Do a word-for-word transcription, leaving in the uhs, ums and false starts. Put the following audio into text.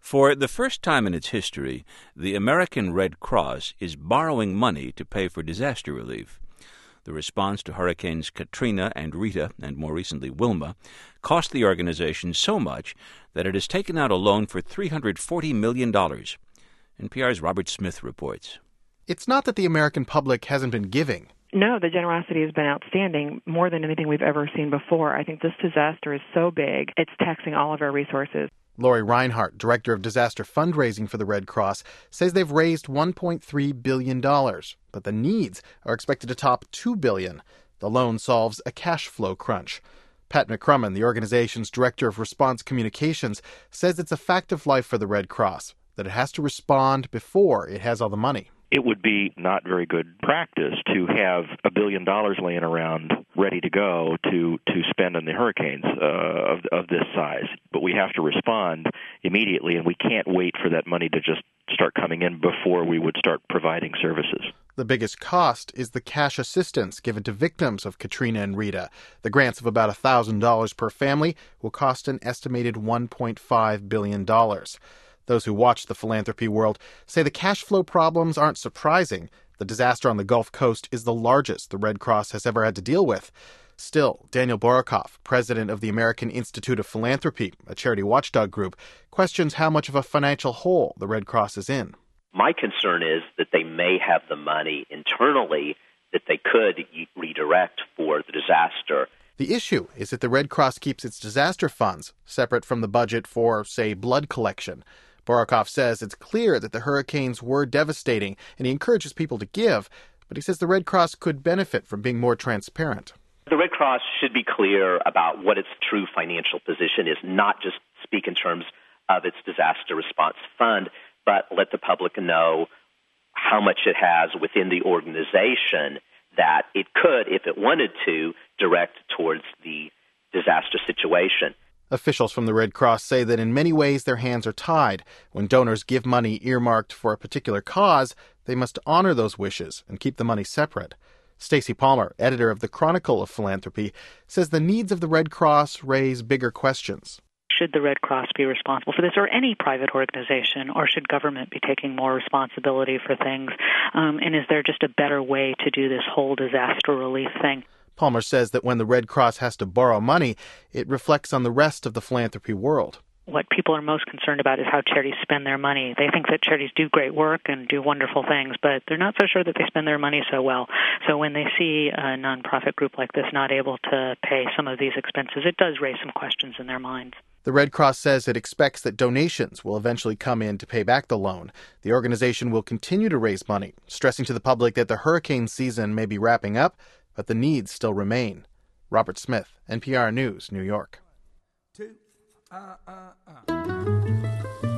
For the first time in its history, the American Red Cross is borrowing money to pay for disaster relief. The response to Hurricanes Katrina and Rita, and more recently Wilma, cost the organization so much that it has taken out a loan for three hundred forty million dollars. N P R's Robert Smith reports. It's not that the American public hasn't been giving. No, the generosity has been outstanding, more than anything we've ever seen before. I think this disaster is so big, it's taxing all of our resources. Lori Reinhart, director of disaster fundraising for the Red Cross, says they've raised one point three billion dollars, but the needs are expected to top two billion dollars. The loan solves a cash flow crunch. Pat McCrumman, the organization's director of response communications, says it's a fact of life for the Red Cross that it has to respond before it has all the money. It would be not very good practice to have a billion dollars laying around ready to go to, to spend on the hurricanes uh, of, of this size. But we have to respond immediately, and we can't wait for that money to just start coming in before we would start providing services. The biggest cost is the cash assistance given to victims of Katrina and Rita. The grants of about one thousand dollars per family will cost an estimated one point five billion dollars. Those who watch the philanthropy world say the cash flow problems aren't surprising. The disaster on the Gulf Coast is the largest the Red Cross has ever had to deal with. Still, Daniel Borokoff, president of the American Institute of Philanthropy, a charity watchdog group, questions how much of a financial hole the Red Cross is in. My concern is that they may have the money internally that they could redirect for the disaster. The issue is that the Red Cross keeps its disaster funds separate from the budget for, say, blood collection. Borokoff says it's clear that the hurricanes were devastating, and he encourages people to give, but he says the Red Cross could benefit from being more transparent. The Red Cross should be clear about what its true financial position is, not just speak in terms of its disaster response fund, but let the public know how much it has within the organization that it could, if it wanted to, direct towards the disaster situation. Officials from the Red Cross say that in many ways their hands are tied. When donors give money earmarked for a particular cause, they must honor those wishes and keep the money separate. Stacey Palmer, editor of the Chronicle of Philanthropy, says the needs of the Red Cross raise bigger questions. Should the Red Cross be responsible for this, or any private organization, or should government be taking more responsibility for things? Um, and is there just a better way to do this whole disaster relief thing? Palmer says that when the Red Cross has to borrow money, it reflects on the rest of the philanthropy world. What people are most concerned about is how charities spend their money. They think that charities do great work and do wonderful things, but they're not so sure that they spend their money so well. So when they see a nonprofit group like this not able to pay some of these expenses, it does raise some questions in their minds. The Red Cross says it expects that donations will eventually come in to pay back the loan. The organization will continue to raise money, stressing to the public that the hurricane season may be wrapping up, but the needs still remain. Robert Smith, N P R News, New York. Two, uh, uh, uh.